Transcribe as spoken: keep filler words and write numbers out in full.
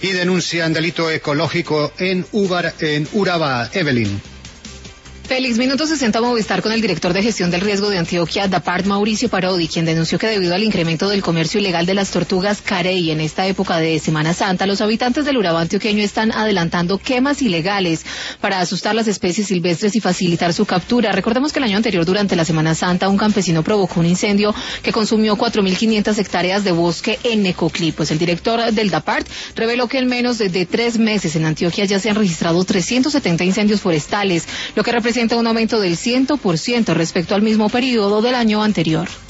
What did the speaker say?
Y denuncian delito ecológico en, Ubar, en Urabá. Evelyn. Félix, Minuto sesenta Movistar con el director de gestión del riesgo de Antioquia, DAPART, Mauricio Parodi, quien denunció que debido al incremento del comercio ilegal de las tortugas carey en esta época de Semana Santa, los habitantes del Urabá antioqueño están adelantando quemas ilegales para asustar las especies silvestres y facilitar su captura. Recordemos que el año anterior, durante la Semana Santa, un campesino provocó un incendio que consumió cuatro mil quinientas hectáreas de bosque en Necoclí. Pues el director del DAPART reveló que en menos de, de tres meses en Antioquia ya se han registrado trescientos setenta incendios forestales, lo que representa un aumento del cien por ciento respecto al mismo periodo del año anterior.